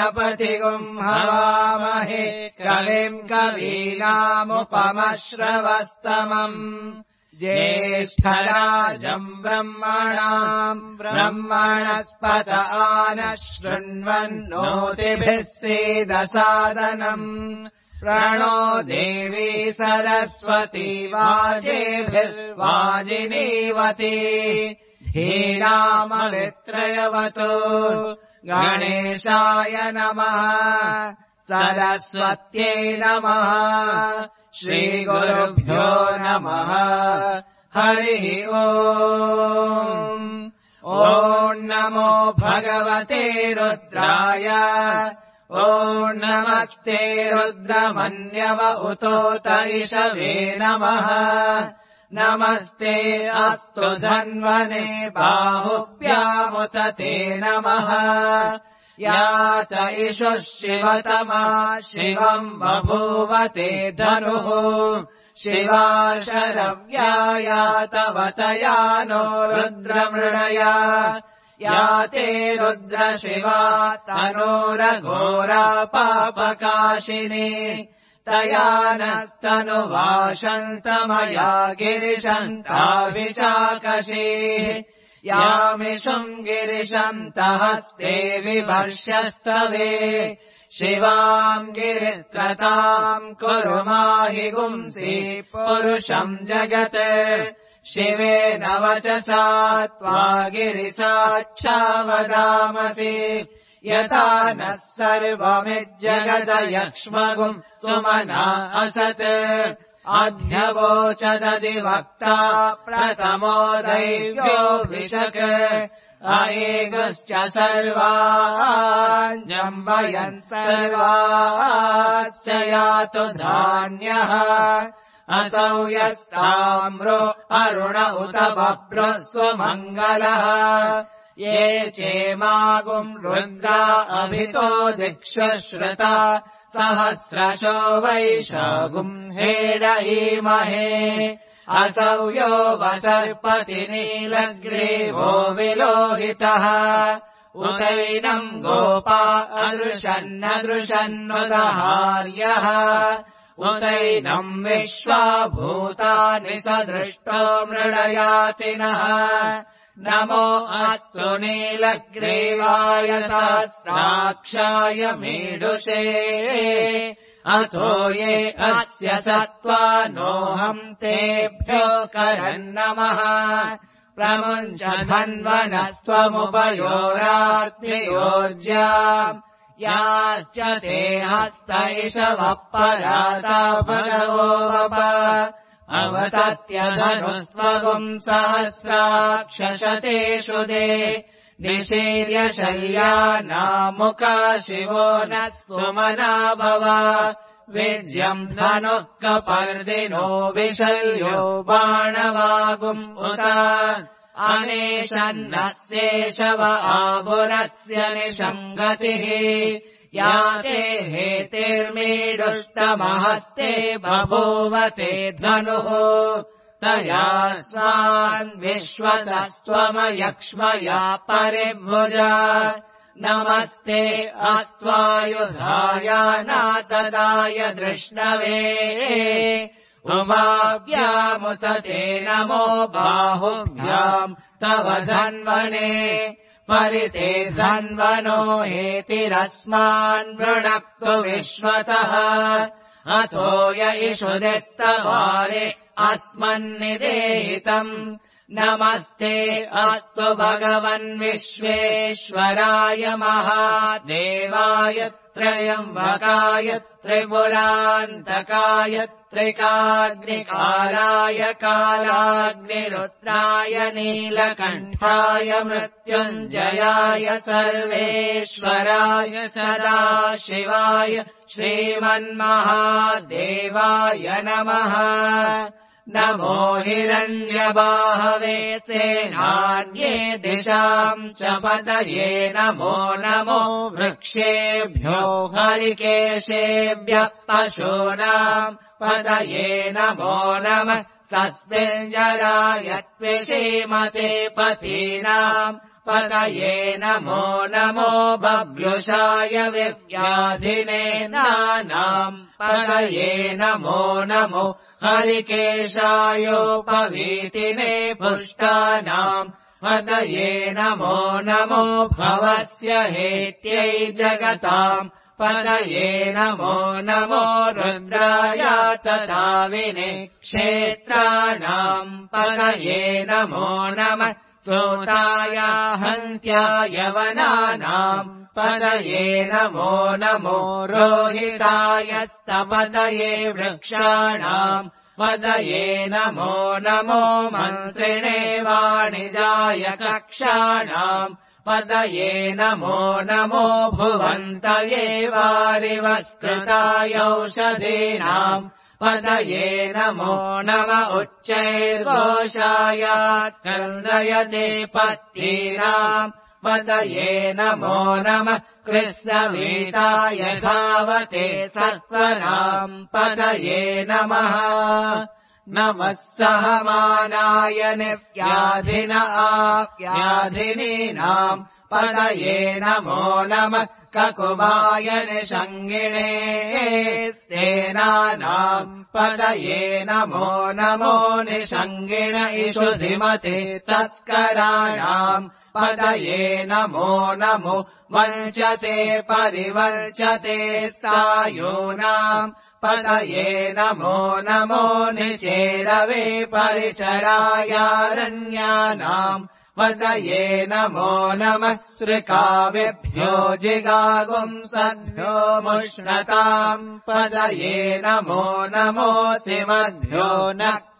गणपतिगुम् हवामहे कविम् कवीनामुपमश्रवस्तमम् ज्येष्ठराजम् ब्रह्मणस्पत आनः शृण्वन्नोतिभिः सीदसादनम् प्रणो देवी सरस्वती वाजेभिर्वाजिनीवती धीरामवित्रयवतो गणेशाय नमः सरस्वत्यै नमः श्रीगुरुभ्यो नमः हरिः ओम् ॐ नमो भगवते रुद्राय ॐ नमस्ते रुद्रमन्यव उतोत इषवे नमः नमस्ते अस्तु धन्वने बाहुभ्यामुत ते नमः यात इषुः शिवतमा शिवम् बभूवते धनुः शिवा शरव्यायातवतया नो रुद्रमृणया याते रुद्रशिवा तनोरघोरा पापकाशिनी तया नस्तनुवाशन्तमया गिरिशन्ताभिचाकशीः यामिषुम् गिरिशन्तहस्ते विभर्ष्यस्तवे शिवाम् गिरित्रताम् कुरु माहि गुंसि पुरुषम् जगत् शिवेन वचसा त्वा गिरिसाक्षा वदामसि यथा नः सर्वमिज्जगदयक्ष्मगुम् सुमना असत् अध्यवोचदधिवक्ता प्रथमो दैव्यो वृषक् अयेगश्च सर्वाञ्जम्बयन् सर्वास्य यातु धान्यः असौ यस्ताम्रो अरुण उत बभ्रः स्वमङ्गलः ये चेमागुम् रुद्रा अभितो दिक्षुश्रुता सहस्रशो वैशागुम् हेडयीमहे असौ यो वसर्पति नीलग्रीवो विलोहितः उतैनम् गोपा अदृशन्नदृशन्नुदहार्यः उतैनम् विश्वाभूतानि सदृष्टो मृडयातिनः नमो अस्तु नीलग्रीवाय सहस्राक्षाय मीडुषे अथो ये अस्य सत्त्वा नोऽहम् तेभ्यो करन्नमः प्रमुञ्च धन्वनस्त्वमुपयोरार्तियोज्याम् याश्च ते हस्त इषवः पराता भगवो वप अवतत्यधनुस्त्वगुम् सहस्राक्षशतेषु दे निशीर्य शल्यानामुका शिवो नः सुमना भव विज्यम् धनुः कपर्दिनो विशल्यो बाणवागुम् उत अनेशन्नस्येषव आभुरस्य निषङ्गतिः याते हेतिर्मीडुष्टमहस्ते बभूवते धनुः तया स्वान् विश्वतस्त्वमयक्ष्मया परिभुजा नमस्ते अस्त्वायुधाय नातदाय दृष्णवे उमाभ्यामुत ते नमो बाहुभ्याम् तव धन्वने परिते धन्वनो हेतिरस्मान् वृणक्तु विश्वतः अथो य इषुदिस्तवारे अस्मन्निदेहितम् नमस्ते अस्तु भगवन् विश्वेश्वराय महादेवाय त्रयम्बकाय त्रिपुरान्तकाय त्रिकाग्निकालाय कालाग्निरुद्राय नीलकण्ठाय मृत्युञ्जयाय सर्वेश्वराय सदाशिवाय श्रीमन्महादेवाय नमः नमो हिरण्यबाहवे सेनान्ये दिशाम् च पतये नमो नमो वृक्षेभ्यो हरिकेशेभ्यः पशूनाम् पतये नमो नमः सस्मिञ्जराय त्विषीमते पतीनाम् पतये नमो नमो बभ्युषाय विव्याधिनेन्द्राणाम् पतये नमो नमो हरिकेशायोपवीतिने पुष्टानाम् पतये नमो नमो भवस्य हेत्यै जगताम् पतये नमो नमो रुद्राय तथाविने क्षेत्राणाम् पतये नमो नमः सूताय हन्त्याय वनानाम् पतये नमो नमो रोहिताय स्तपतये वृक्षाणाम् पतये नमो नमो मन्त्रिणे वाणिजाय कक्षाणाम् पतये नमो नमो भुवन्तये वारिवस्कृताय औषधीनाम् पतये नमो नम उच्चैर्घोषाय क्रन्दयते पत्नीनाम् पतये नमो नमः कृष्णवीताय धावते सत्त्वनाम् पतये नमः नमः सहमानाय निव्याधिन आव्याधिनीनाम् पतये नमो नमः ककुबाय निषङ्गिणे तेनानाम् पतये नमो नमो निषङ्गिण इषुधिमते तस्कराणाम् पतये नमो नमो वञ्चते परिवञ्चते सायूनाम् पतये नमो नमो निचेरवे परिचरायारण्यानाम् पतये नमो नमः सृकाविभ्यो जिगागुंसद्भ्यो मुष्णताम् पतये नमो नमो सिमद्भ्यो न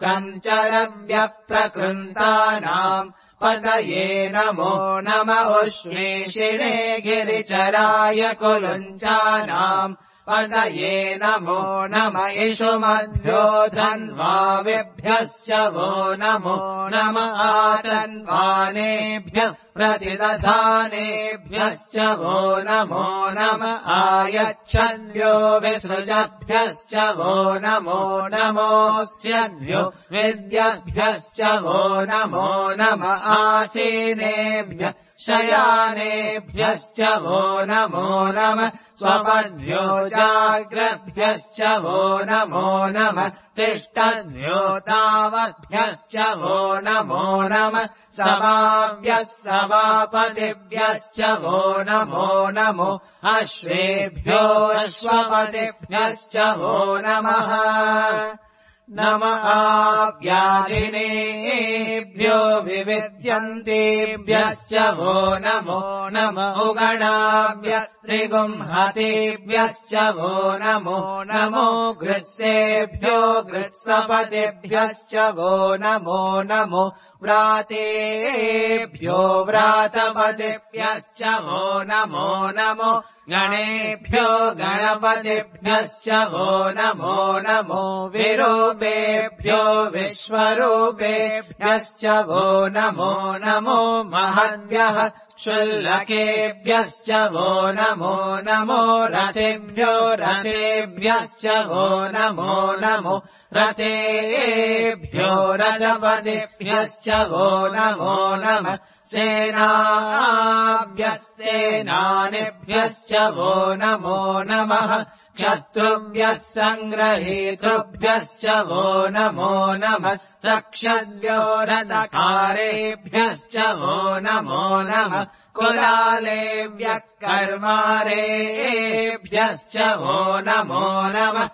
कञ्चरव्यप्रकृन्तानाम् पतये नमो नम उष्णीषिणे गिरिचराय कुलुञ्चानाम् पतये नमो नम इषुमद्भ्यो धन्वाविभ्यश्च वो नमो नम आतन्वानेभ्यः प्रतिदधानेभ्यश्च वो नमो नम आयच्छद्भ्यो विसृजभ्यश्च वो नमो नमोऽस्यद्भ्यो विद्यभ्यश्च वो नमो नम आसीनेभ्यः शयानेभ्यश्च वो नमो नमः स्वपद्भ्यो जाग्रभ्यश्च वो नमो नमः तिष्ठद्भ्यो तावद्भ्यश्च वो नमो नमः सभाभ्यः सभापतिभ्यश्च वो नमो नमो अश्वेभ्यो अश्वपतिभ्यश्च वो नमः नम आव्याधिनेभ्यो विविद्यन्तेभ्यश्च वो नमो नम उगणाभ्य त्रिगुंहतेभ्यश्च वो नमो नमो गृत्सेभ्यो गृत्सपतिभ्यश्च वो नमो नमो व्रातेभ्यो व्रातपतिभ्यश्च वो नमो नमो गणेभ्यो गणपतिभ्यश्च वो नमो नमो विरूपेभ्यो विश्वरूपेभ्यश्च वो नमो नमो महद्भ्यः शुल्लकेभ्यश्च वो नमो नमो रथेभ्यो रथेभ्यश्च वो नमो नमो रथेभ्यो रथपतिभ्यश्च वो नमो नमः सेनाभ्यः सेनानिभ्यश्च वो नमो नमः क्षत्रुभ्यः सङ्ग्रहीतृभ्यश्च वो नमो नमः रक्षद्भ्यो रथकारेभ्यश्च वो नमो नमः कुलालेभ्यः कर्मारेभ्यश्च वो नमो नमः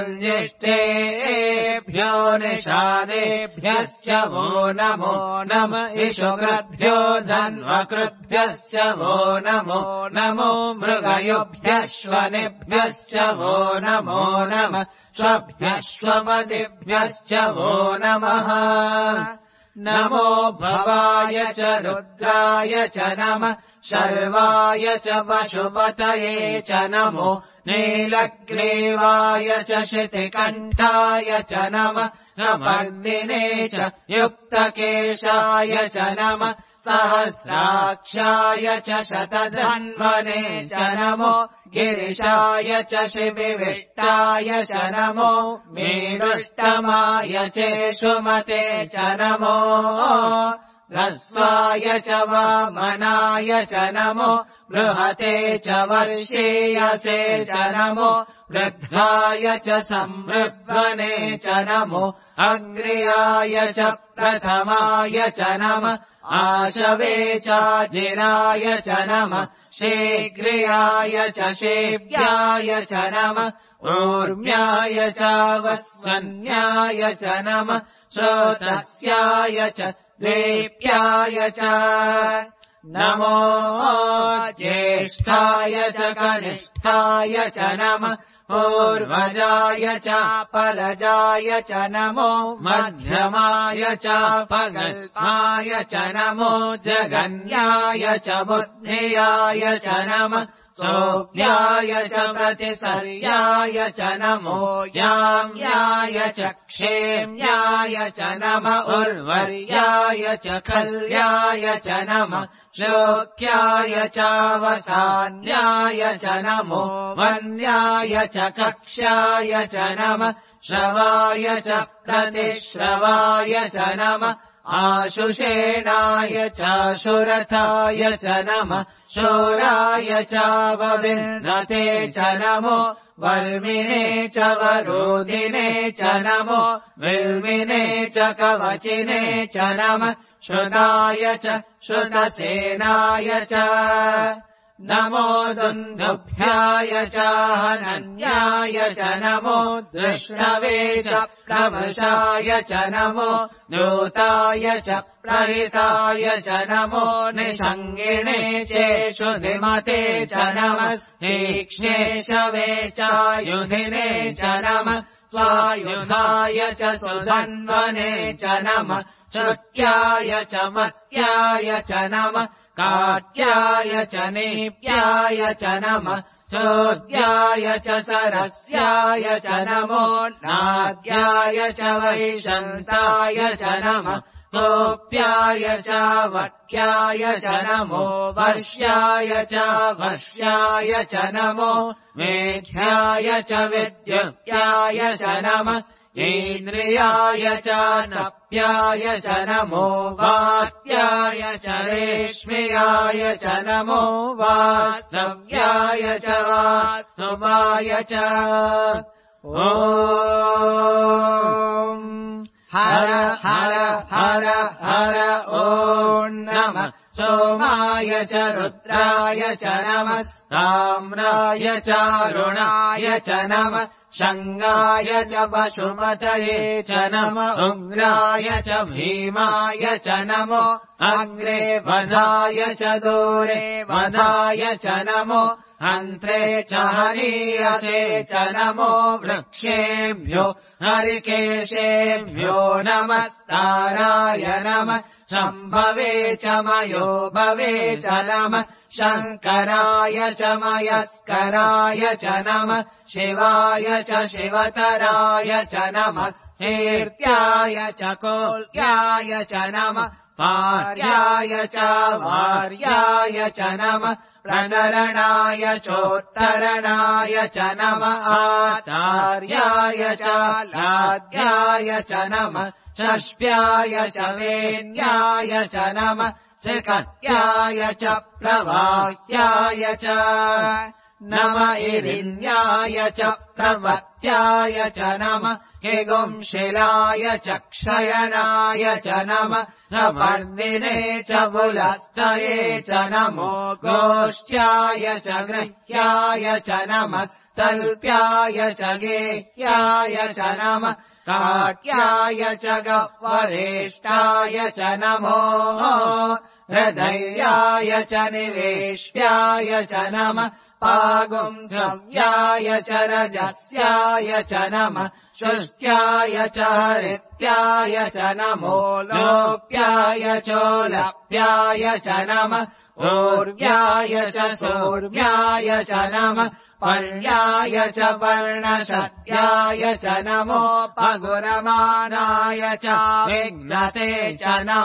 पुञ्जिष्टेभ्यो निषादेभ्यश्च वो नमो नम इषुकृद्भ्यो धन्वकृद्भ्यश्च वो नमो नमो मृगयुभ्यश्वनेभ्यश्च वो नमो नमः स्वभ्यश्वपतिभ्यश्च वो नमः नमो भवाय च रुद्राय च नमः शर्वाय च पशुपतये च नमो नीलग्रीवाय च शितिकण्ठाय च नमः नमर्दिने च युक्तकेशाय च नमः सहस्राक्षाय च शतधन्वने च नमो गिरिशाय च शिबिविष्टाय च नमो मेरुष्टमाय चेषुमते च नमो ह्रस्वाय च वामनाय च नमो बृहते च वर्षेयसे च नमो वृद्धाय च संवृद्ध्वने च नमो अग्र्याय च प्रथमाय च नमः आशवे चाजिराय च नमः शीघ्र्याय च शेव्याय च नमः ऊर्म्याय च वस्वन्याय च नमः श्रोतस्याय च द्वेप्याय च नमो ज्येष्ठाय च कनिष्ठाय च नमः पूर्वजाय च परजाय च नमो मध्यमाय च पगल्माय च नमो जगन्याय च बुद्धियाय च नमः सोऽव्याय च प्रतिसर्याय च नमो याम्याय च क्षेम्याय च नमः उर्वर्याय च खल्याय च नमः श्लोक्याय च वसान्याय च नमो वन्याय च कक्ष्याय च नमः श्रवाय च प्रतिश्रवाय च नमः आशुषेणाय च शुरथाय च नमः शूराय च वविन्नते च नमो वर्मिणे च वरोधिने च नमो विल्मिने च कवचिने च नमः श्रुताय च श्रुतसेनाय च नमो दुन्दुभ्याय च हनन्याय च नमो दृष्टवे च प्रमशाय च नमो दूताय च प्रहिताय च नमो निषङ्गिणे चेषु धिमते च नमः तीक्ष्णेशवे चायुधिने च नमः स्वायुधाय च सुधन्वने च नमः श्रुत्याय च मत्याय च नमः काट्याय च नीप्याय च नमः सोद्याय च सरस्याय च नमो नाद्याय च वैशन्ताय च नमः गोप्याय च वट्याय च नमो वर्ष्याय च वर्ष्याय च नमो मेघ्याय च विद्युत्याय च नमः इन्द्रियाय च नप्याय च नमो वात्याय च रेश्म्याय च नमो वास्तव्याय च वास्तवाय च ॐ हर हर हर हर ॐ नमः सोमाय च रुद्राय च नमः ताम्राय च अरुणाय च नमः शङ्गाय च पशुमतये च नमः उग्राय च भीमाय च नमो अग्रे वधाय च दूरे वधाय च नमो हन्त्रे च हरीयसे च नमो वृक्षेभ्यो हरिकेशेभ्यो नमस्ताराय नमः शम्भवे च मयो भवे च नमः शङ्कराय च मयस्कराय च नमः शिवाय च शिवतराय च नमः कीर्त्याय च कोल्याय च नमः पार्याय च वार्याय च नमः प्रदरणाय चोत्तरणाय च नमः आचार्याय च लाद्याय च नमः षष्प्याय च वेन्याय च नमः त्रिकट्याय च प्रवाह्याय च नम इरिन्याय च प्रवत्याय च नमः हिगुंशिलाय च क्षयनाय च नमः नवर्दिने च बुलस्तये च नमो गोष्ठ्याय च गृह्याय च नमः तल्प्याय च गेह्याय च नमः काट्याय च गह्वरेष्ठाय च नमो हृदयाय च निवेश्याय च नमः पागुंसव्याय च रजस्याय च नमः शुष्ट्याय च हरित्याय च नमो लोप्याय चोलप्याय च नमः ऊर्व्याय च सूर्व्याय च नमः पर्याय च पर्णशत्याय च नमो पगुरमानाय च विघ्नते च नमः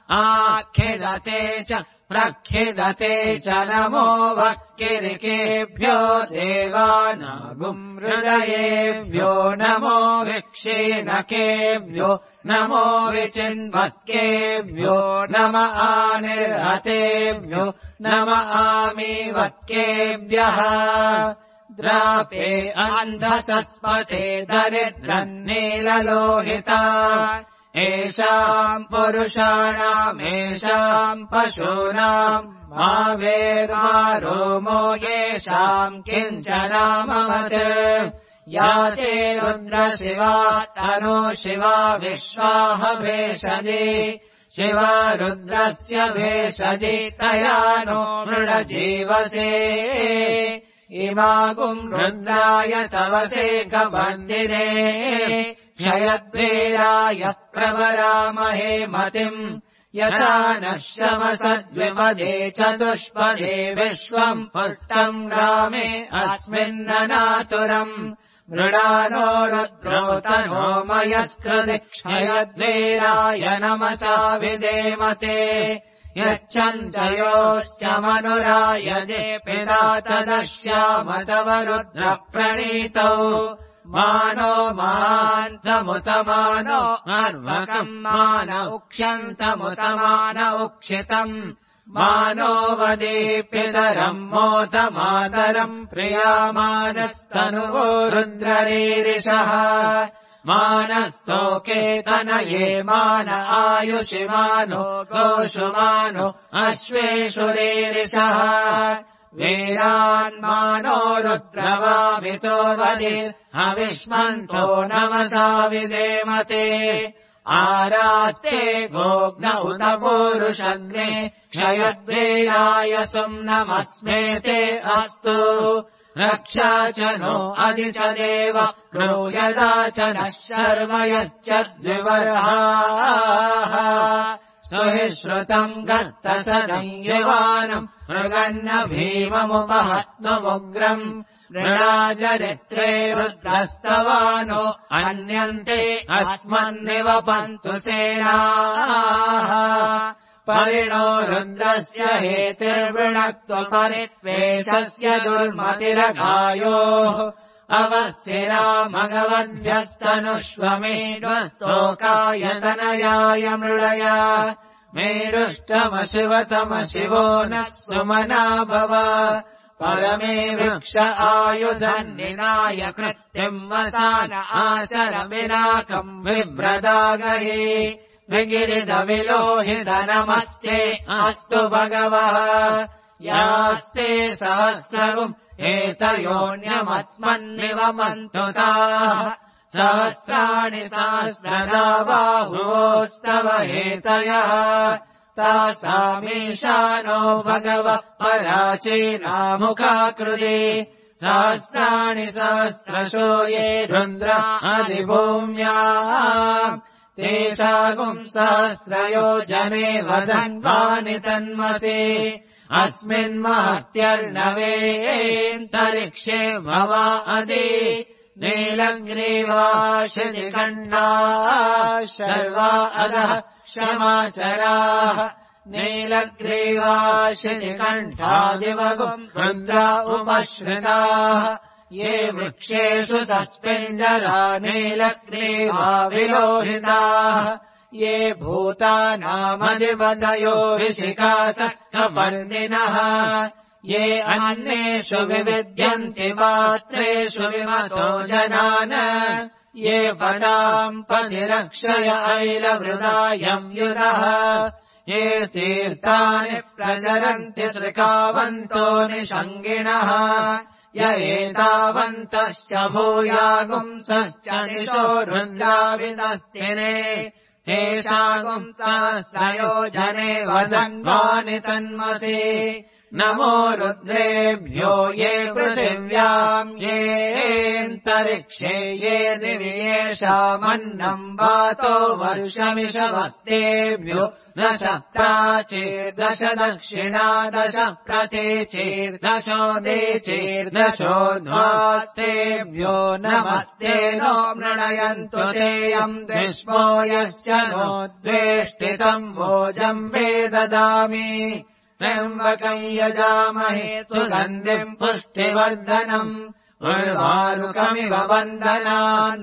आखिदते च प्रखिदते च नमो वक्किरिकेभ्यो देवानागुम् हृदयेभ्यो नमो विक्षीणकेभ्यो नमो विचिन्वत्केभ्यो नम आनिर्हतेभ्यो नम आमीवत्केभ्यः द्रापे अन्धसस्पते दरिद्रन्नीललोहिता एषाम् पुरुषाणामेषाम् पशूनाम् मा वेर्मारोमो येषाम् किञ्चनामवत् या ते रुद्रशिवा तनो शिवा विश्वाह भेषजे शिवा रुद्रस्य भेषजे तया नो मृडजीवसे इमागुम् रुद्राय तवसे कबन्दिने क्षयद्वीराय प्रवरामहे मतिम् यथा नः शमसद्विपदे चतुष्पदे विश्वम् पुष्टम् ग्रामे अस्मिन्ननातुरम् मृडानो रुद्रो तनो मयस्कृति क्षयद्वीराय नमसा विदेमते यच्छन्तयोश्च मनुरायजे पिता तदश्याम तव रुद्रप्रणीतौ मानो महान्तमुतमानो अर्वकम् मान उक्ष्यन्तमुतमान उक्षितम् मानो वदेपितरम् मोतमातरम् प्रियामानस्तनुवो रुद्ररीरिषः मानस्तोके तनये मान आयुषिमानो गोषुमानो अश्वेषु रीरिषः वीरान्मानो रुद्रवावितो वदिर्हविष्मन्तो नमसा विदेमते आरात्ते गोग्न उत पूरुषग्ने क्षयद्वीराय सुम्नमस्मेते अस्तु रक्षा च नो अधि च देव ब्रूयदा च नः शर्व यच्चद्विवर्हाः स्तुहि श्रुतम् गर्तसदंयुवानम् मृगन्न भीममुपहत्वमुग्रम् मृणाचरित्रे रुद्रस्तवानो अन्यन्ते अस्मन्निवपन्तु सेनाः परिणो रुद्रस्य हेतिर्वृणत्वपरित्वेषस्य दुर्मतिरघायोः अवस्थिरा मघवद्भ्यस्तनुष्वमेढ्वस्तोकायतनयाय मृळया मेरुष्टमशिवतमशिवो नः सुमना भव परमे वृक्ष आयुधन्निनाय कृत्तिम् वसान आचरमिनाकम् बिभ्रदागहे विगिरिदविलोहित नमस्ते अस्तु भगवः यास्ते सहस्रगुम् एतयोऽन्यमस्मन्निवमन्तु ताः सहस्राणि सहस्रदा बाहुवोस्तव हेतयः तासामीशानो भगवः पराचीनामुखाकृते सहस्राणि सहस्रशो ये रुद्रा अधिभूम्याम् तेषागुम् सहस्रयोजने वदन्वानि तन्मसे अस्मिन्महत्यर्णवेऽन्तरिक्षे भवा अदि नीलग्रीवा शितिकण्ठाः शर्वा अधः क्षमाचराः नीलग्रीवा शितिकण्ठादिवगुम् रुद्रा उपश्रिताः ये वृक्षेषु सस्पिञ्जरा नीलग्रीवा विलोहिताः ये भूतानामधिपतयो ऋषिकासक्तपर्दिनः ये अन्येषु विविध्यन्ति पात्रेषु विमतो जनान् ये पदाम् पतिरक्षय ऐलवृदायम् युधः ये तीर्थानि प्रचरन्ति श्रिकावन्तो निषङ्गिणः य एतावन्तश्च भूयागुंसश्च दिशो रुद्राविदस्तिने तेषागुम् सहस्रयोजने वदन्वानि तन्मसि नमो रुद्रेभ्यो ये पृथिव्याम् येऽन्तरिक्षे ये दिवि येषामन्नम् वातो वर्षमिषवस्तेभ्यो दश प्राचीर्दश दक्षिणा दश प्रतीचीर्दशोदीचीर्दशो ध्वास्तेभ्यो नमस्ते नो मृणयन्तु तेयम् द्विष्मो यश्च नो द्वेष्टितम् भोजम् वे ददामि त्र्यम्बकम् यजामहे सुगन्धिम् पुष्टिवर्धनम् उर्वारुकमिव बन्धनान्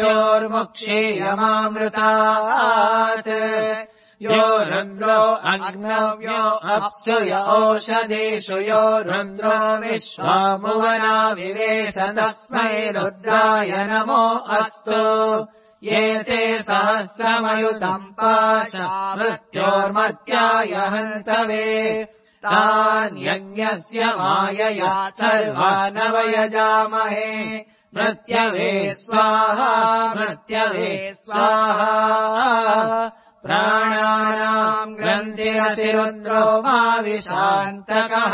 मृत्योर्मुक्षीयमामृतात् यो रुद्रो अग्नव्यो अप्सु य ओषधीषु यो रुद्रो विश्वामुवना विवेश तस्मै रुद्राय नमो अस्तु ये ते सहस्रमयुतम् पाशा मृत्योर्मर्त्याय हन्तवे तान्यज्ञस्य मायया सर्वानवयजामहे मृत्यवे स्वाहा मृत्यवे स्वाहा प्राणानाम् ग्रन्थिरसिरुद्रो मा विशान्तकः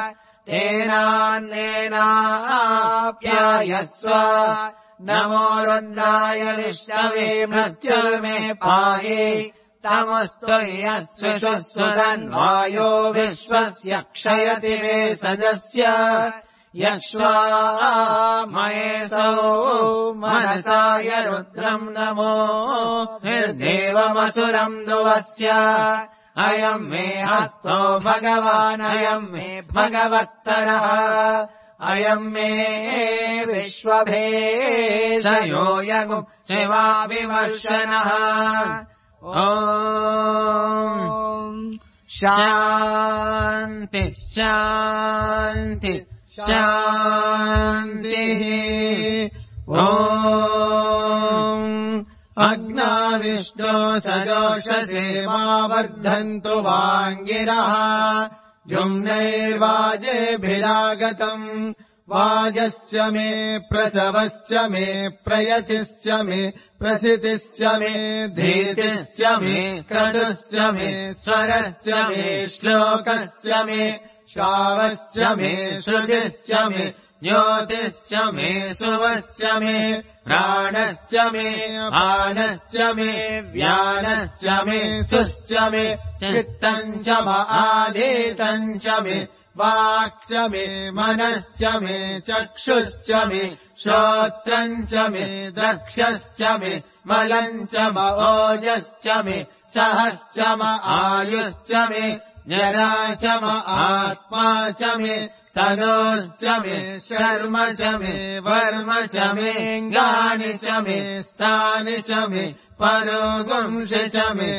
तेनान्नेनाप्यायस्व नमो रुद्राय विष्णवे मृत्युर्मे पाहि तमस्तु यत्स्विषस्वदन्वायो विश्वस्य क्षयति वे सदस्य यक्ष्वा महेशो मनसाय रुद्रम् नमो निर्देवमसुरम् दुवस्य अयम् मे हस्तो भगवान् अयम् मे भगवत्तरः अयम् मे विश्वभेषयो यगुम् शिवाभिवर्षणः ॐ शान्ति शान्ति शान्तिः ॐ अग्नाविष्णो सजोषसे मा वर्धन्तु वाङ्गिरः जुम्नैर्वाजेभिरागतम् वाजश्च मे प्रसवश्च मे प्रयतिश्च मे प्रसितिश्च मे धीतिश्च मे क्रतुश्च मे स्वरश्च मे श्लोकश्च मे श्रावश्च मे श्रुतिश्च मे ज्योतिश्च मे सुवश्च मे प्राणश्च मे भानश्च मे व्यानश्च मे सुश्च मे चित्तम् च आधीतम् च मे वाक्च मे मनश्च मे चक्षुश्च मे श्रोत्रम् च मे दक्षश्च मे मलम् च ओजश्च मे सहश्च आयुश्च मे जरा च आत्मा च मे तनोश्च मे शर्म च मे वर्म च मे अङ्गानि च मे स्थानि च मे परोगुंसि च मे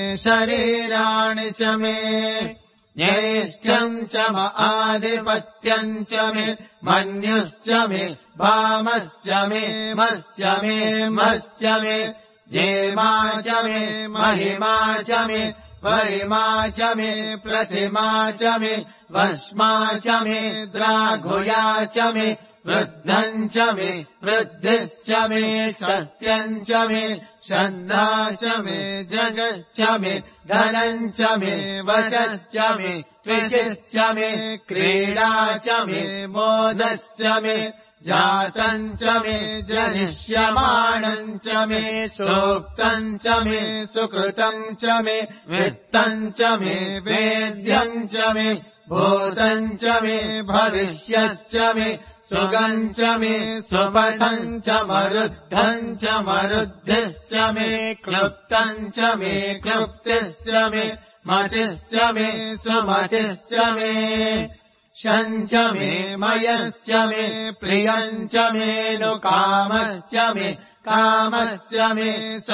शरीराणि च मे ज्येष्ठम् च आधिपत्यम् च मे मन्युश्च मे भामश्च मे मश्च मे मश्च मे जेमा च मे महिमा च मे वरिमा च मे प्रतिमा च मे वश्मा च मे द्राघुया च मे वृद्धम् च मे वृद्धिश्च मे सत्यम् च मे श्रद्धा च मे जगच्च मे धनम् च मे वचश्च मे त्विषिश्च मे क्रीडा च मे मोदश्च मे जातम् च मे जनिष्यमाणम् च मे सूक्तम् च मे सुकृतम् च मे वित्तम् च मे वेद्यम् च मे भूतम् च मे भविष्यच्च मे सुगम् च मे सुपथम् च मरुद्धम् च मरुद्धिश्च मे क्लुप्तम् च मे क्लुप्तिश्च मे मतिश्च मे सुमतिश्च मे शम् च मे मयश्च मे प्रियम् च मे नुकामश्च मे कामश्च मे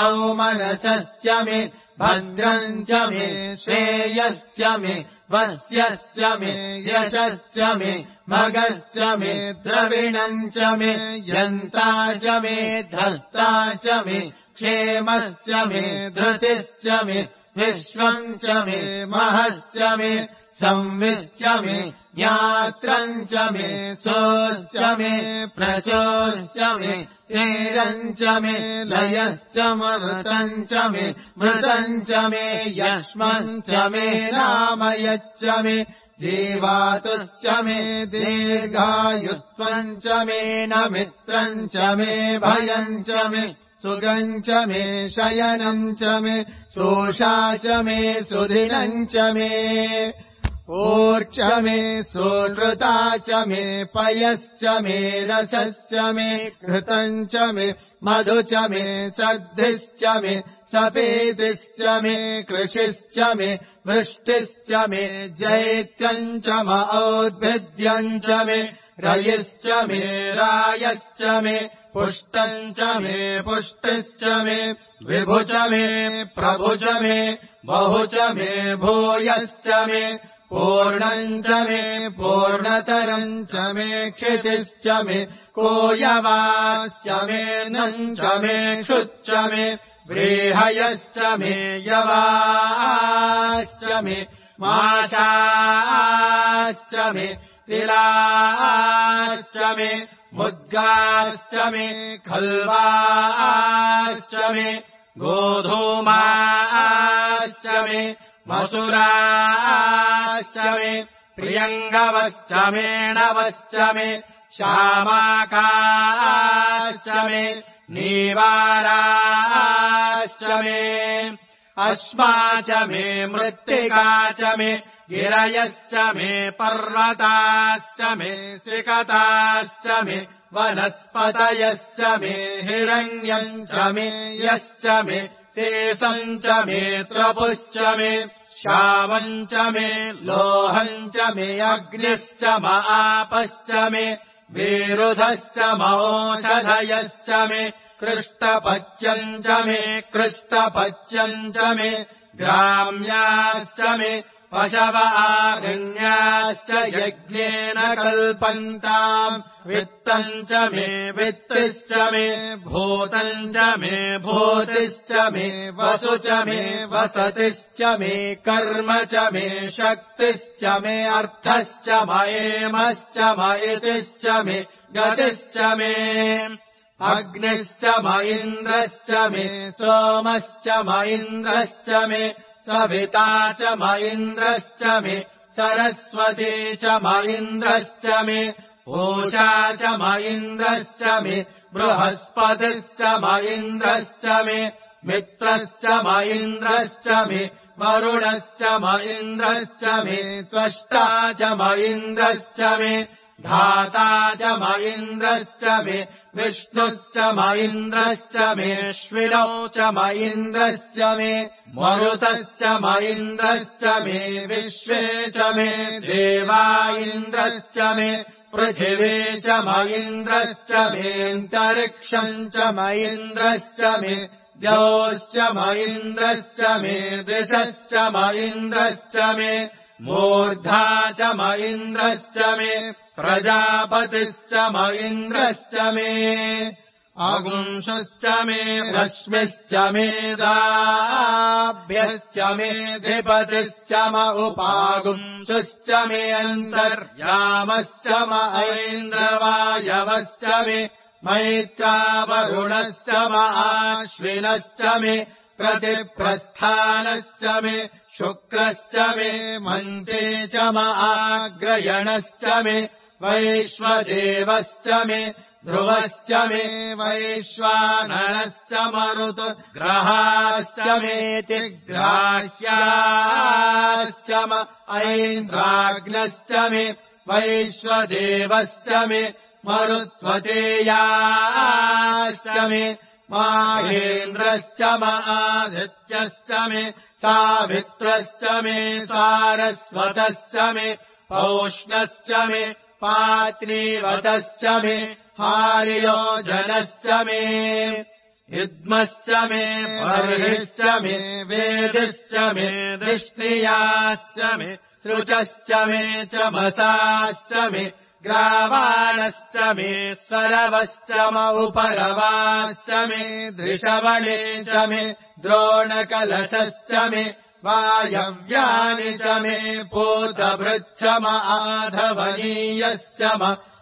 सौमनसश्च मे भद्रम् च मे श्रेयश्च मे वस्यश्च मे यशश्च मे भगश्च मे द्रविणम् च मे यन्ता च मे धर्ता च मे क्षेमश्च मे धृतिश्च मे विश्वम् च मे महश्च मे संविच्च मे ज्ञात्रम् च मे सोश्च मे प्रशोश्च मे चेरम् च मे लयश्च मरुतम् च मे मृतम् च मे यक्ष्मम् च मे नामयच्च मे जीवातुश्च मे दीर्घायुत्वम् च मे न मित्रम् च मे भयम् च मे सुगम् च मे शयनम् च मे शोषा च मे सुदिनम् च मे ऊर्च मे सुहृता च मे पयश्च मे रसश्च मे घृतम् च मे मधु च मे सद्धिश्च मे सपेतिश्च मे कृषिश्च मे वृष्टिश्च मे जैत्यम् च मौद्भिद्यम् च मे रयिश्च मे रायश्च मे पुष्टम् च मे पुष्टिश्च मे विभु च मे प्रभु च मे बहु च मे भूयश्च मे पूर्णम् च मे पूर्णतरम् च मे क्षितिश्च मे कोयवाश्च मे नम् च मे क्षुच्च मे व्रीहयश्च मे यवाश्च मे माशाश्च मे तिलाश्च मे मुद्गाश्च मे खल्वाश्च मे गोधूमाश्च मे मसुराश्च मे प्रियङ्गवश्च मे नवश्च मे श्यामाकाश्च मे नीवाराश्च मे अश्मा च मे मृत्तिका च मे गिरयश्च मे पर्वताश्च मे सिकताश्च मे वनस्पतयश्च मे हिरण्यम् च मे यश्च मे शेषम् च मे त्रपुश्च मे श्यामम् च मे लोहम् च मे अग्निश्च आपश्च मे विरुधश्च मौषधयश्च मे कृष्टपच्यम् च मे कृष्टपच्यम् च मे ग्राम्याश्च मे पशव आरण्याश्च यज्ञेन कल्पन्ताम् वित्तम् च मे वित्तिश्च मे भूतम् च मे भूतिश्च मे वसु च मे वसतिश्च मे कर्म च मे शक्तिश्च मे अर्थश्च मयेमश्च मयितिश्च मे गतिश्च मे अग्निश्च मयिन्द्रश्च मे सोमश्च मयिन्द्रश्च मे सविता च मयिन्द्रश्च मे सरस्वती च मयिन्द्रश्च मे पूषा च मयिन्द्रश्च मे बृहस्पतिश्च मयिन्द्रश्च मे मित्रश्च मयिन्द्रश्च मे वरुणश्च मयिन्द्रश्च मे त्वष्टा च मयिन्द्रश्च मे धाता च मयिन्द्रश्च मे विष्णुश्च मयिन्द्रश्च मेऽश्विनौ च मयिन्द्रश्च मे मरुतश्च मयिन्द्रश्च मे विश्वे च मे देवा इन्द्रश्च मे पृथिवी च मयिन्द्रश्च मेऽन्तरिक्षम् च मयिन्द्रश्च मे द्यौश्च मयिन्द्रश्च मे दिशश्च मयिन्द्रश्च मे मूर्धा च मयिन्द्रश्च मे प्रजापतिश्च मयिन्द्रश्च मे अगुंशश्च मे रश्मिश्च मे दाभ्यश्च मे धिपतिश्च म उपागुंशश्च मे अन्तर्यामश्च म ऐन्द्रवायवश्च मे मैत्रावरुणश्च म आश्विनश्च मे प्रतिप्रस्थानश्च मे शुक्रश्च मे मन्ते च म आग्रयणश्च मे वैश्वदेवश्च मे ध्रुवश्च मे वैश्वानरश्च मरुत् ग्रहाश्च मेतिग्राह्याश्च म ऐन्द्राग्नश्च मे वैश्वदेवश्च मे मरुत्वतेयाश्च मे माहेन्द्रश्च म आदित्यश्च मे सावित्रश्च मे सारस्वतश्च मे पौष्णश्च मे पात्नीवतश्च मे हार्योजनश्च मे युग्मश्च मे बर्हिश्च मे वेदिश्च मे धिष्णियाश्च मे सृजश्च मे चमसाश्च मे ग्रावाणश्च मे स्वरवश्च म उपरवाश्च मे दृशवणे च मे द्रोणकलशश्च मे वायव्यानि च मे पूतभृच्छ म आधवनीयश्च म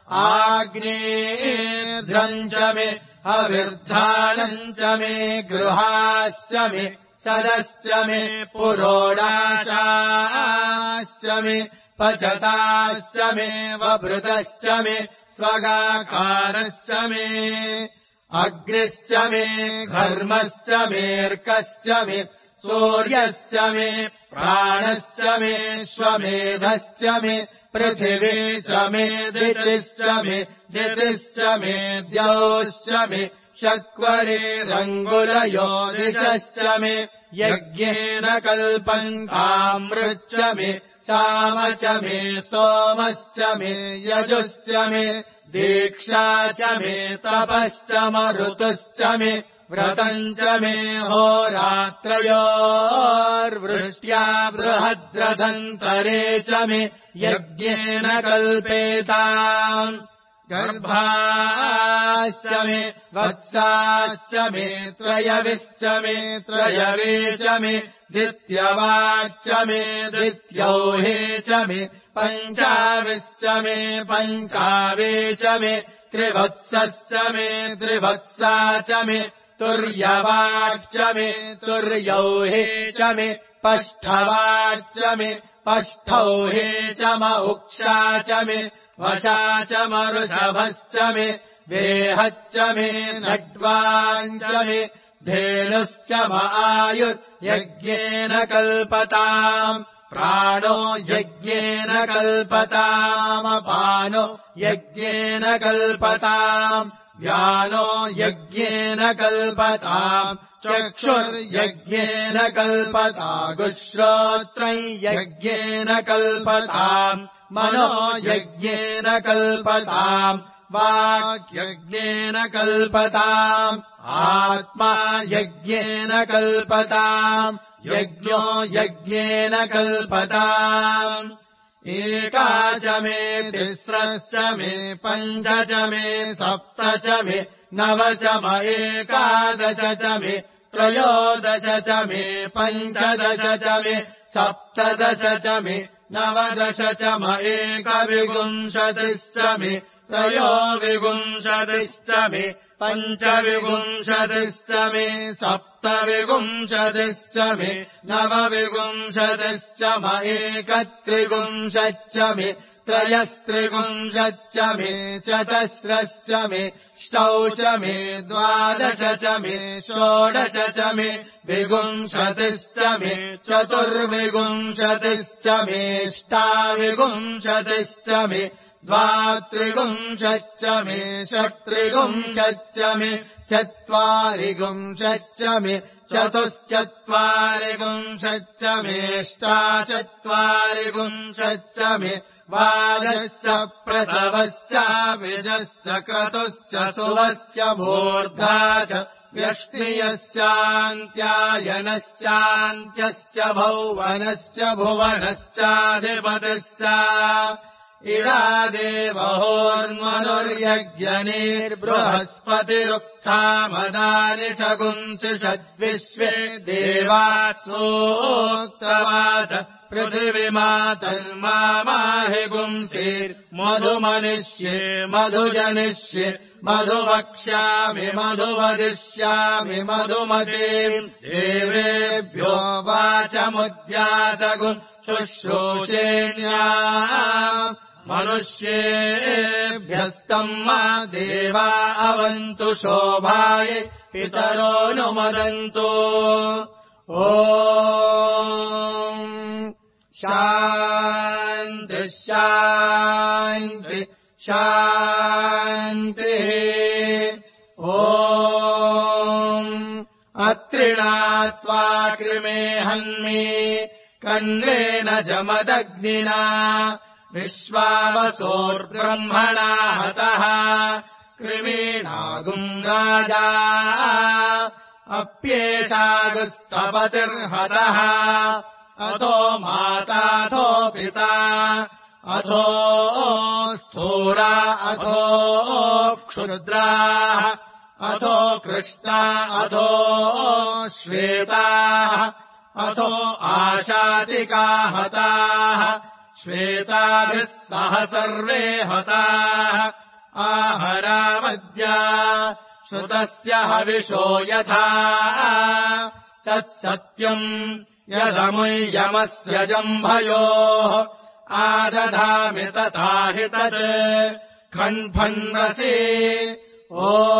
आग्नेयध्रम् च मे अविर्धानम् च मे गृहाश्च मे सदश्च मे पुरोडाशाश्च मे पचताश्च मे वभृतश्च मे स्वगाकारश्च मे अग्निश्च मे घर्मश्च मेऽर्कश्च मे सूर्यश्च मे प्राणश्च मे श्वमेधश्च मे पृथिवी च मे दितिश्च मे दितिश्च मे द्यौश्च मे शक्वरेरङ्गुलयो दिशश्च मे यज्ञेन कल्पन्तामृच्च मे साम च मे सोमश्च मे यजुश्च मे दीक्षा च मे तपश्च मरुतुश्च मे व्रतम् च मे होरात्रयोर्वृष्ट्या बृहद्रथन्तरे च मे यज्ञेन कल्पेताम् गर्भाश्च मे वत्साश्च मे त्रयविश्च मे त्रयवे च मे द्वित्यवाच्च मे द्वित्यौहे च मे पञ्चाविश्च मे पञ्चावे च मे त्रिवत्सश्च मे त्रिवत्सा च मे तुर्यवाच्च मे तुर्यौहे च मे पष्ठवाच्च मे पष्ठौहे च मौक्षा च मे वशा च मरुषभश्च मे वेहच्च मे नड्वाञ्च मे धेनुश्च आयुर्यज्ञेन कल्पताम् प्राणो यज्ञेन कल्पतामपानो यज्ञेन कल्पताम् व्यानो यज्ञेन कल्पताम् चक्षुर्यज्ञेन कल्पतागुश्रोत्रम् यज्ञेन कल्पताम् मनो यज्ञेन कल्पताम् वाक्यज्ञेन कल्पताम् आत्मा यज्ञेन कल्पताम् यज्ञो यज्ञेन कल्पताम् एका च मे तिस्रश्च मे पञ्च च मे सप्त च मे नव च म एकादश च मे त्रयोदश च मे पञ्चदश च मे सप्तदश च मे नवदश च म एकविंशतिश्च मे त्रयोविंशतिश्च मे पञ्चविंशतिश्च मे सप्तविंशतिश्च मे नवविंशतिश्च म एकत्रिंशच्च मे त्रयस्त्रिंशच्च मे चतस्रश्च मे ष्टौ च मे द्वादश च मे षोडश च मे विंशतिश्च मे चतुर्विंशतिश्च मे ष्टाविंशतिश्च मे द्वात्रिंशच्च मे षट्त्रिंशच्च मे चत्वारिंशच्च मे चतुश्चत्वारिंशच्च मे ष्टाचत्वारिंशच्च मे वाजश्च प्रथवश्च विजश्च क्रतुश्च सुवश्च मूर्धा च व्यष्टियश्चान्त्यायनश्चान्त्यश्च भौवनश्च भुवनश्चाधिपतिश्च इडादेवहोर्मनुर्यज्ञनेर्बृहस्पतिरुक्थामदानि शगुंसिषद्विश्वे देवासोक्तवाच पृथिवीमातर्माहि गुंसीर्मधुमनिष्ये मधुजनिष्ये मधुवक्ष्यामि मधुवदिष्यामि मधुमतीम् देवेभ्यो वाचमुद्यासगुम् शुश्रूषेण्या मनुष्येभ्यस्तम् मा देवा अवन्तु शोभाय पितरो नुमदन्तु ॐ शान्ति शान्ति शान्तिः ॐ अत्रिणात्वा कृमे हन्मे कण्वेन जमदग्निना विश्वावसोर्ब्रह्मणा हतः कृमीणागुम् राजा अप्येषागुस्तपतिर्हतः अथो माताथो पिता अथो स्थूरा अथो क्षुद्राः अथो कृष्णा अथो श्वेताः अथो आशातिका हताः श्वेताभिः सह सर्वे हताः आहरावद्या श्रुतस्य हविषो यथा तत्सत्यम् यदमुयमस्य जम्भयोः आदधामि तथा हि तत् खण्फन्वसि ॐ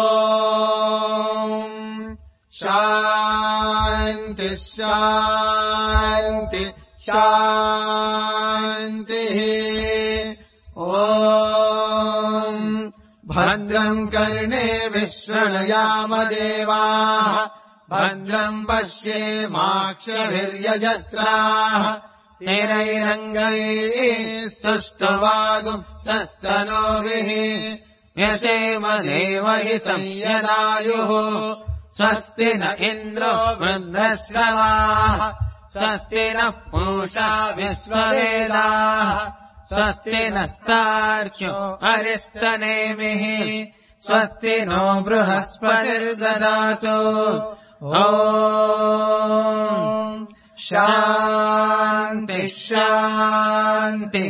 शान्ति शान्ति शान्तिः ॐ भद्रम् कर्णे विश्वणयाम देवाः भद्रम् पश्येमाक्षभिर्यजत्राः स्थिरैरङ्गैस्तुष्टुवागुम् सस्तनोभिः व्यशेम देवहितम् यदायुः स्वस्ति न इन्द्रो वृद्धश्रवाः स्वस्ति नः पूषा विश्ववेदाः स्वस्ति नस्तार्क्ष्यो अरिष्टनेमिः स्वस्ति नो बृहस्पतिर्ददातु ॐ शान्ति शान्ति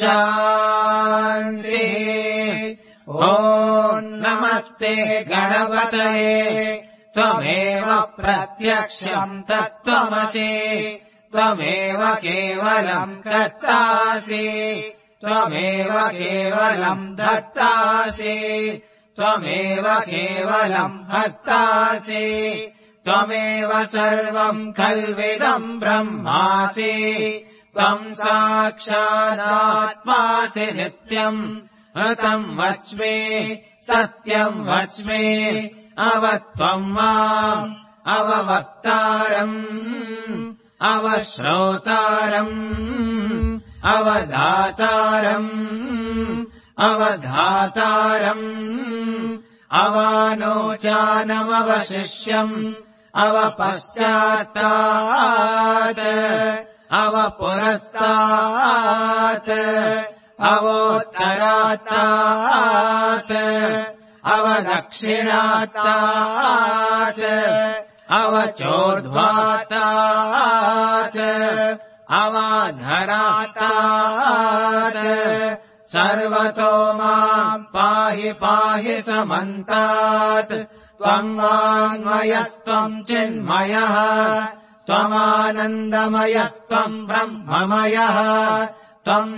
शान्तिः ॐ नमस्ते गणपतये त्वमेव प्रत्यक्षम् तत्त्वमसि त्वमेव केवलम् कर्तासि त्वमेव केवलम् धर्तासि त्वमेव केवलम् हर्तासि त्वमेव सर्वम् खल्विदम् ब्रह्मासि त्वम् साक्षादात्मासि नित्यम् ऋतम् वच्मि सत्यम् वच्मि अवत्वम् माम् अववक्तारम् अवश्रोतारम् अवधातारम् अवधातारम् अवानोचानमवशिष्यम् अवपश्चात्तात् अवपुरस्तात् अवोत्तरात्तात् अवदक्षिणात्तात् अवचोर्ध्वात्तात् अवाधरात्तात् सर्वतो माम् पाहि पाहि समन्तात् त्वम् वाङ्मयस्त्वम् चिन्मयः त्वमानन्दमयस्त्वम् ब्रह्ममयः त्वम्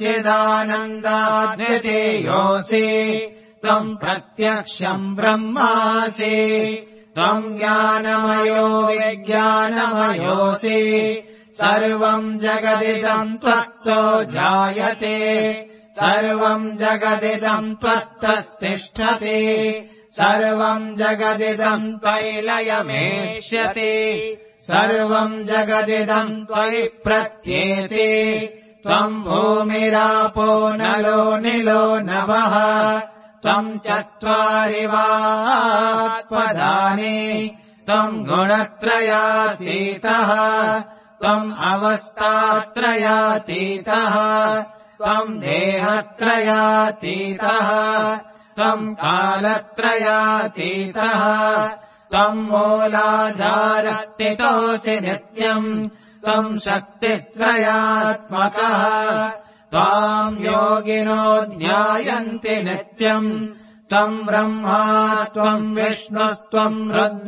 सच्चिदानन्दाद्वितीयोऽसि त्वम् प्रत्यक्षम् ब्रह्मासि त्वम् ज्ञानमयो विज्ञानमयोऽसि सर्वम् जगदिदम् त्वत्तो जायते सर्वम् जगदिदम् त्वत्तस्तिष्ठति सर्वम् जगदिदम् त्वयि लयमेष्यति सर्वम् जगदिदम् त्वयि प्रत्येति त्वम् भूमिरापो नलो निलो नभः त्वम् चत्वारि वात्पदानि त्वम् गुणत्रयातीतः त्वम् अवस्थात्रयातीतः त्वम् देहत्रयातीतः त्वम् कालत्रयातीतः त्वम् मूलाधारस्थितोऽसि नित्यम् त्वम् शक्तित्रयात्मकः त्वाम् योगिनो ध्यायन्ति नित्यम् त्वम् ब्रह्मा त्वम् विष्णुस्त्वम्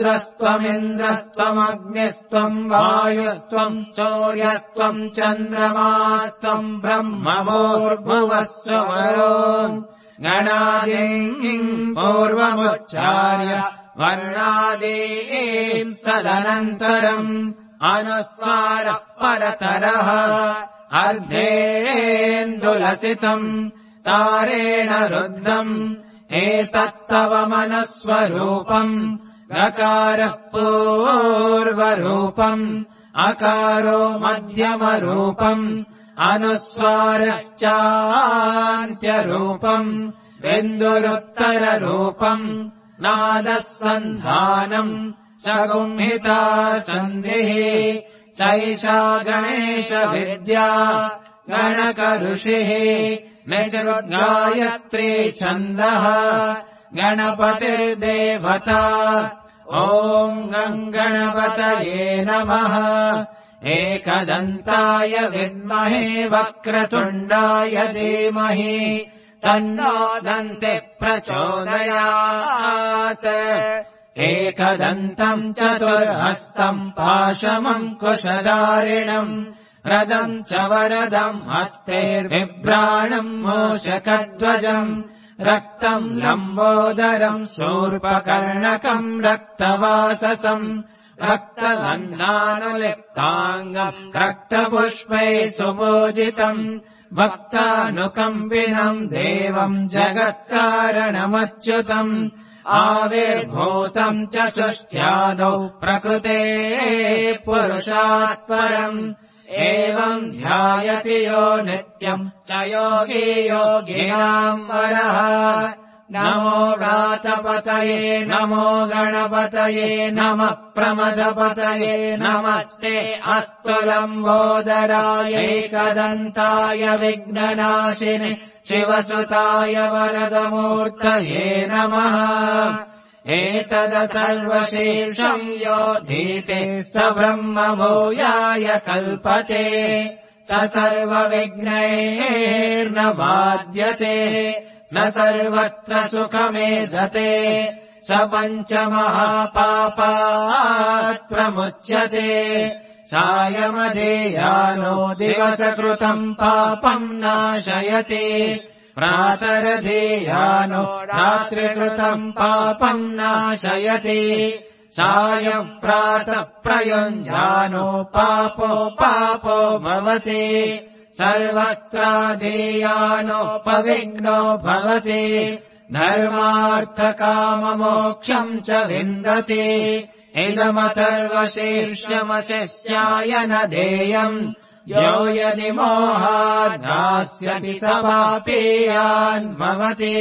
रुद्रस्त्वमिन्द्रस्त्वमग्निस्त्वम् वायुस्त्वम् सूर्यस्त्वम् चन्द्रमास्त्वम् ब्रह्मभूर्भुवस्सुवरो गणादीम् पूर्वमुच्चार्य वर्णादीम् सदनन्तरम् अनुस्वारः परतरः अर्धेन्दुलसितम् तारेण रुद्धम् एतत्तव मनस्वरूपम् गकारः पूर्वरूपम् अकारो मध्यमरूपम् अनुस्वारश्चान्त्यरूपम् बिन्दुरुत्तररूपम् नादः सन्धानम् सगुंहिता सन्धिः सैषा गणेशविद्या गणकऋषिः निसृद्गायत्री छन्दः गणपतिर्देवता ॐ गणपतये नमः एकदन्ताय विद्महे वक्रतुण्डाय धीमहि तन्नो दन्तिः प्रचोदयात् एकदन्तम् चतुर्हस्तम् पाशमम् कुशधारिणम् रदम् च वरदम् हस्तैर्बिभ्राणम् मूषकध्वजम् रक्तम् लम्बोदरम् शूर्पकर्णकम् रक्तवाससम् रक्तगन्धानुलिप्ताङ्गम् रक्तपुष्पैः सुपूजितम् भक्तानुकम्पिनम् देवम् जगत्कारणमच्युतम् आविर्भूतम् च सृष्ट्यादौ प्रकृतेः पुरुषात् परम् एवम् ध्यायति यो नित्यम् च योगी योगिनाम् वरः नमो व्रातपतये नमो गणपतये नमः प्रमथपतये नमस्ते अस्तु लम्बोदराय एकदन्ताय विघ्ननाशिने शिवसुताय वरदमूर्तये नमः एतदथर्वशीर्षम् योधीते स ब्रह्म भूयाय कल्पते स सर्वविघ्नैर्न बाध्यते स सर्वत्र सुखमेधते स पञ्चमहापापात् प्रमुच्यते सायमधेयानो दिवसकृतम् पापम् नाशयति प्रातरधेयानो रात्रिकृतम् पापम् नाशयति सायम् प्रातः प्रयुञ्जानो पापो भवति सर्वत्राधेयानोपविघ्नो भवति धर्मार्थकाममोक्षम् च विन्दति इदमथर्वशीर्षमशिष्याय न देयम् यो यदि मोहाद्दास्यति स पापीयान् भवति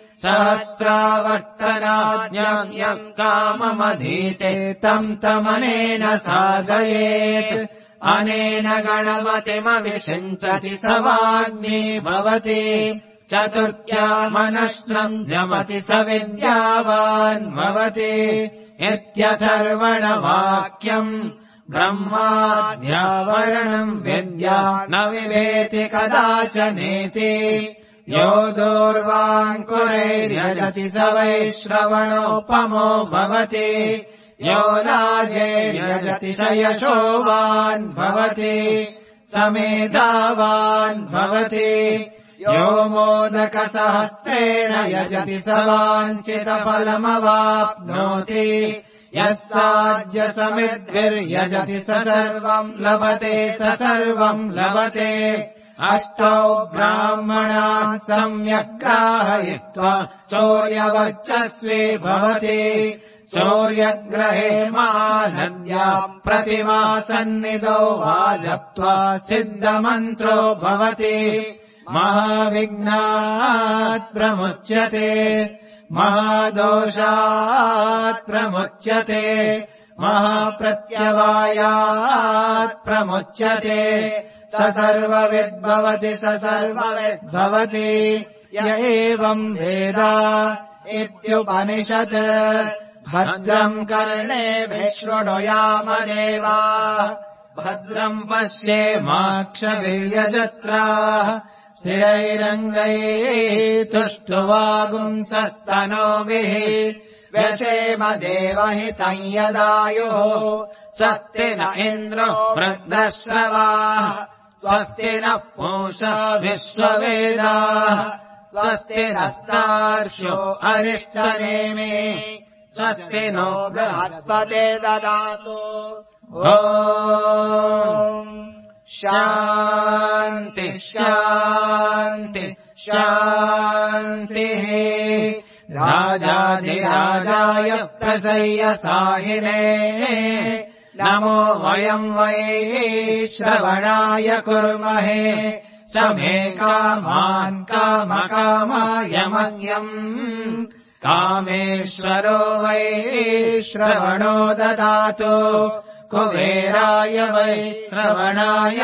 सहस्रावर्तनाज्ञम् यम् काममधीते तम् तमनेन साधयेत् अनेन गणपतिमविषिञ्चति स वाग्मी भवति चतुर्थ्यामनश्नम् जमति स विद्यावान् भवति इत्यथर्वणवाक्यम् ब्रह्माद्यावरणम् विद्या न विवेति कदाचनेति यो दूर्वाङ्कुरैर्यजति स वैश्रवणोपमो भवति यो लाजैर्यजति स यशोवान् भवति स मेधावान् भवति यो मोदकसहस्रेण यजति स वाञ्छितफलमवाप्नोति यस्ताज्यसमिद्भिर्यजति स सर्वम् लभते स सर्वम् लभते अष्टौ ब्राह्मणान् सम्यक् ग्राहयित्वा चौर्यवर्चस्वी भवति चौर्यग्रहे महानद्याम् प्रतिमासन्निधौ वा जप्त्वा सिद्धमन्त्रो भवति महाविघ्नात् प्रमुच्यते महादोषात् प्रमुच्यते महाप्रत्यवायात् प्रमुच्यते स सर्वविद्भवति स सर्वविद्भवति य एवम् वेद इत्युपनिषत् भद्रम् कर्णेभिः शृणुयाम देवाः भद्रम् पश्येमाक्षभिर्यजत्राः स्थिरैरङ्गैः तुष्टुवागुंसस्तनोभिः व्यशेम देवहितम् यदायुः स्वस्ति न इन्द्रो वृद्धश्रवाः स्वस्ति नः पूषा विश्ववेदाः स्वस्ति नस्तार्क्ष्यो अरिष्टनेमे स्वस्ति नो बृहस्पते ददातु ॐ शान्ति शान्ति शान्तिः राजाधिराजाय प्रसय्यसाहिने नमो वयम् वै श्रवणाय कुर्महे समे कामान् कामकामाय मह्यम् कामेश्वरो वै श्रवणो ददातु कुबेराय वै श्रवणाय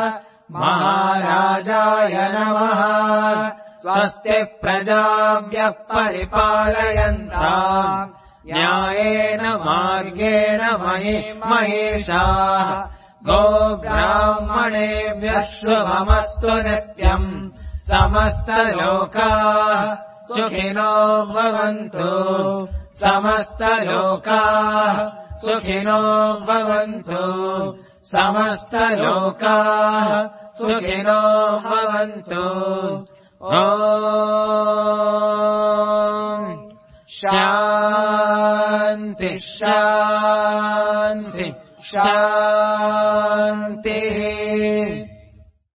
महाराजाय नमः स्वस्ति प्रजाभ्यः परिपालयन्ताम् न्यायेन मार्गेण महेशाः गोब्राह्मणेभ्यः शुभमस्तु नित्यम् समस्तलोकाः सुखिनो भवन्तु समस्तलोकाः सुखिनो भवन्तु समस्तलोकाः सुखिनो भवन्तु। ॐ शान्ति शान्ति शान्ति।